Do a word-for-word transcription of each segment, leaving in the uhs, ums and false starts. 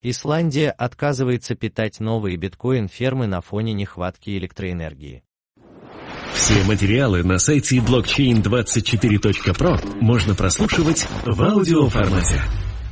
Исландия отказывается питать новые биткоин-фермы на фоне нехватки электроэнергии. Все материалы на сайте блокчейн двадцать четыре точка про можно прослушивать в аудиоформате.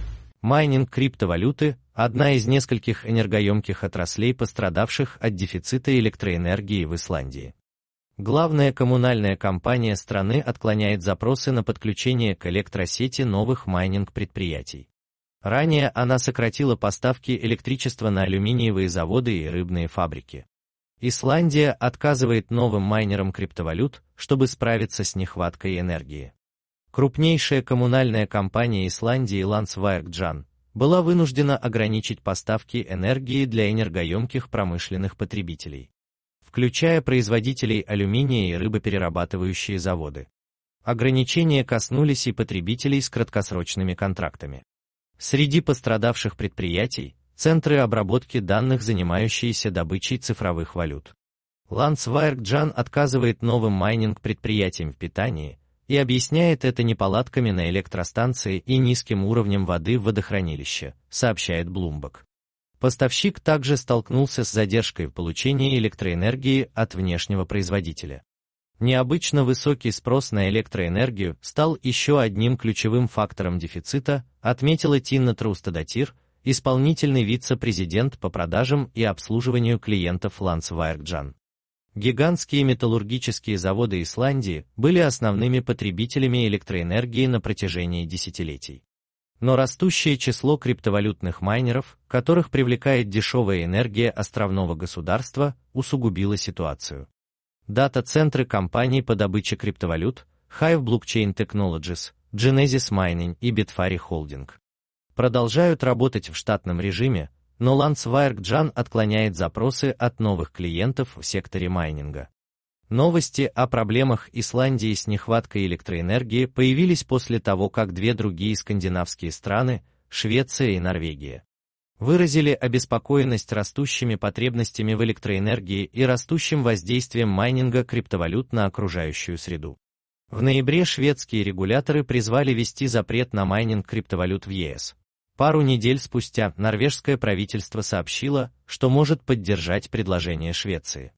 Майнинг криптовалюты – одна из нескольких энергоемких отраслей, пострадавших от дефицита электроэнергии в Исландии. Главная коммунальная компания страны отклоняет запросы на подключение к электросети новых майнинг-предприятий. Ранее она сократила поставки электричества на алюминиевые заводы и рыбные фабрики. Исландия отказывает новым майнерам криптовалют, чтобы справиться с нехваткой энергии. Крупнейшая коммунальная компания Исландии Landsvirkjun была вынуждена ограничить поставки энергии для энергоемких промышленных потребителей, включая производителей алюминия и рыбоперерабатывающие заводы. Ограничения коснулись и потребителей с краткосрочными контрактами. Среди пострадавших предприятий – центры обработки данных, занимающиеся добычей цифровых валют. Landsvirkjun отказывает новым майнинг-предприятиям в питании и объясняет это неполадками на электростанции и низким уровнем воды в водохранилище, сообщает Bloomberg. Поставщик также столкнулся с задержкой в получении электроэнергии от внешнего производителя. Необычно высокий спрос на электроэнергию стал еще одним ключевым фактором дефицита, отметила Тинна Трустадотир, исполнительный вице-президент по продажам и обслуживанию клиентов Landsvirkjun. Гигантские металлургические заводы Исландии были основными потребителями электроэнергии на протяжении десятилетий. Но растущее число криптовалютных майнеров, которых привлекает дешевая энергия островного государства, усугубило ситуацию. Дата-центры компаний по добыче криптовалют Hive Blockchain Technologies, Genesis Mining и Bitfari Holding продолжают работать в штатном режиме, но Landsvirkjun отклоняет запросы от новых клиентов в секторе майнинга. Новости о проблемах Исландии с нехваткой электроэнергии появились после того, как две другие скандинавские страны, Швеция и Норвегия, выразили обеспокоенность растущими потребностями в электроэнергии и растущим воздействием майнинга криптовалют на окружающую среду. В ноябре шведские регуляторы призвали ввести запрет на майнинг криптовалют в ЕС. Пару недель спустя норвежское правительство сообщило, что может поддержать предложение Швеции.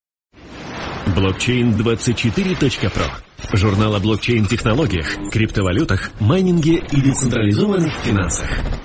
блокчейн двадцать четыре точка про. Журнал о блокчейн-технологиях, криптовалютах, майнинге и децентрализованных финансах.